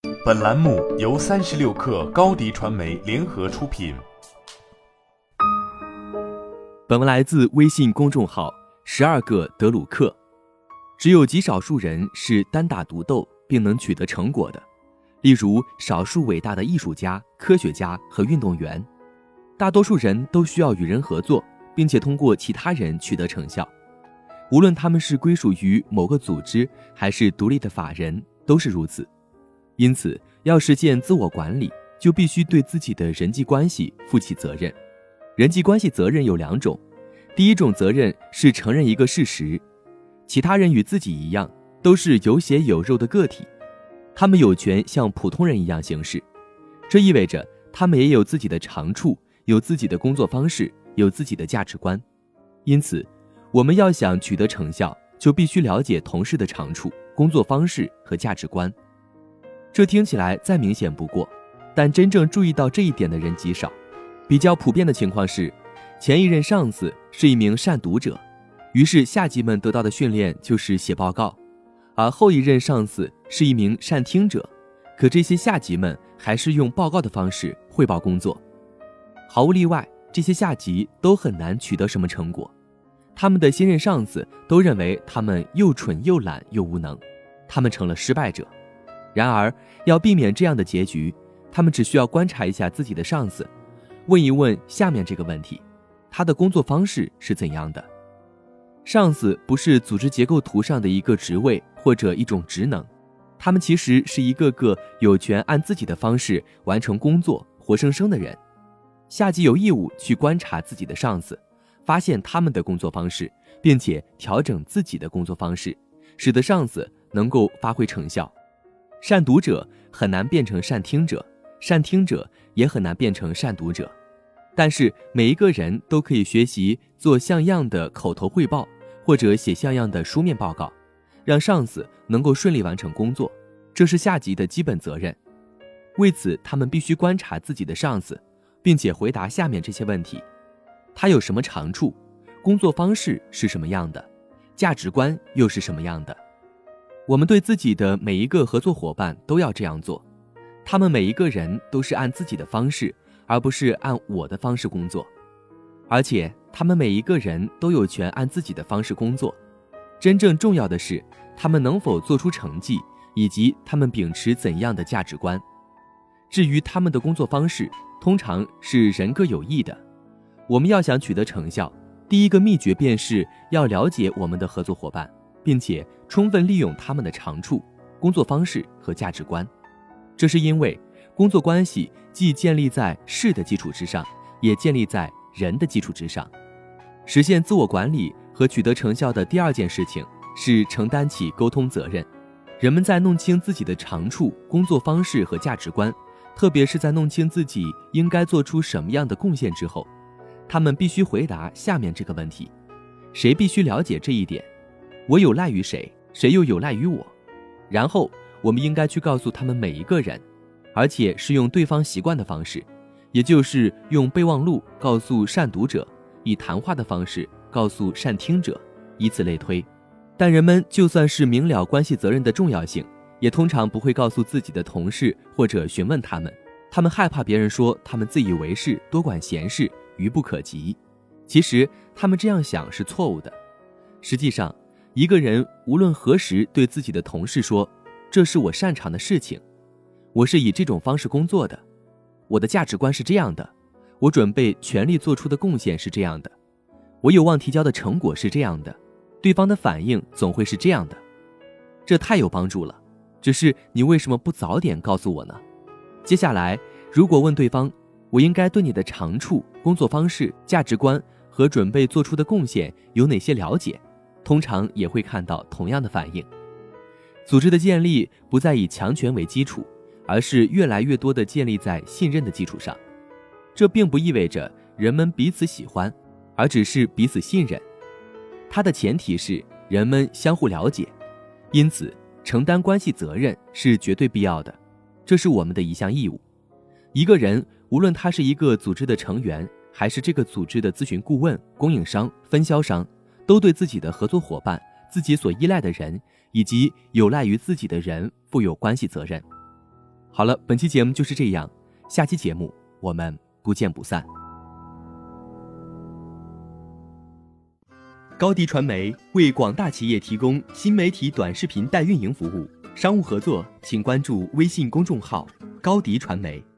本栏目由36氪高迪传媒联合出品。 本文来自微信公众号12个德鲁克。只有极少数人是单打独斗并能取得成果的，例如少数伟大的艺术家、科学家和运动员。大多数人都需要与人合作，并且通过其他人取得成效。无论他们是归属于某个组织还是独立的法人，都是如此。因此，要实现自我管理，就必须对自己的人际关系负起责任。人际关系责任有两种，第一种责任是承认一个事实，其他人与自己一样，都是有血有肉的个体，他们有权像普通人一样行事。这意味着他们也有自己的长处，有自己的工作方式，有自己的价值观。因此，我们要想取得成效，就必须了解同事的长处、工作方式和价值观。这听起来再明显不过，但真正注意到这一点的人极少。比较普遍的情况是，前一任上司是一名善读者，于是下级们得到的训练就是写报告，而后一任上司是一名善听者，可这些下级们还是用报告的方式汇报工作。毫无例外，这些下级都很难取得什么成果。他们的新任上司都认为他们又蠢又懒又无能，他们成了失败者。然而，要避免这样的结局，他们只需要观察一下自己的上司，问一问下面这个问题：他的工作方式是怎样的？上司不是组织结构图上的一个职位或者一种职能，他们其实是一个个有权按自己的方式完成工作、活生生的人。下级有义务去观察自己的上司，发现他们的工作方式，并且调整自己的工作方式，使得上司能够发挥成效。善读者很难变成善听者，善听者也很难变成善读者。但是每一个人都可以学习做像样的口头汇报，或者写像样的书面报告，让上司能够顺利完成工作，这是下级的基本责任。为此，他们必须观察自己的上司，并且回答下面这些问题：他有什么长处？工作方式是什么样的？价值观又是什么样的？我们对自己的每一个合作伙伴都要这样做，他们每一个人都是按自己的方式，而不是按我的方式工作。而且，他们每一个人都有权按自己的方式工作。真正重要的是，他们能否做出成绩，以及他们秉持怎样的价值观。至于他们的工作方式，通常是人各有异的。我们要想取得成效，第一个秘诀便是要了解我们的合作伙伴，并且充分利用他们的长处、工作方式和价值观。这是因为工作关系既建立在事的基础之上，也建立在人的基础之上。实现自我管理和取得成效的第二件事情是承担起沟通责任。人们在弄清自己的长处、工作方式和价值观，特别是在弄清自己应该做出什么样的贡献之后，他们必须回答下面这个问题：谁必须了解这一点？我有赖于谁，谁又有赖于我？然后我们应该去告诉他们每一个人，而且是用对方习惯的方式，也就是用备忘录告诉善读者，以谈话的方式告诉善听者，以此类推。但人们就算是明了关系责任的重要性，也通常不会告诉自己的同事或者询问他们，他们害怕别人说他们自以为是、多管闲事、愚不可及。其实他们这样想是错误的。实际上，一个人无论何时对自己的同事说，这是我擅长的事情，我是以这种方式工作的，我的价值观是这样的，我准备全力做出的贡献是这样的，我有望提交的成果是这样的，对方的反应总会是这样的。这太有帮助了，只是你为什么不早点告诉我呢？接下来，如果问对方，我应该对你的长处、工作方式、价值观和准备做出的贡献有哪些了解，通常也会看到同样的反应。组织的建立不再以强权为基础，而是越来越多地建立在信任的基础上。这并不意味着人们彼此喜欢，而只是彼此信任。它的前提是人们相互了解，因此承担关系责任是绝对必要的，这是我们的一项义务。一个人无论他是一个组织的成员，还是这个组织的咨询顾问、供应商、分销商，都对自己的合作伙伴、自己所依赖的人以及有赖于自己的人负有关系责任。 好了，本期节目就是这样，下期节目我们不见不散。高迪传媒为广大企业提供新媒体短视频代运营服务，商务合作请关注微信公众号高迪传媒。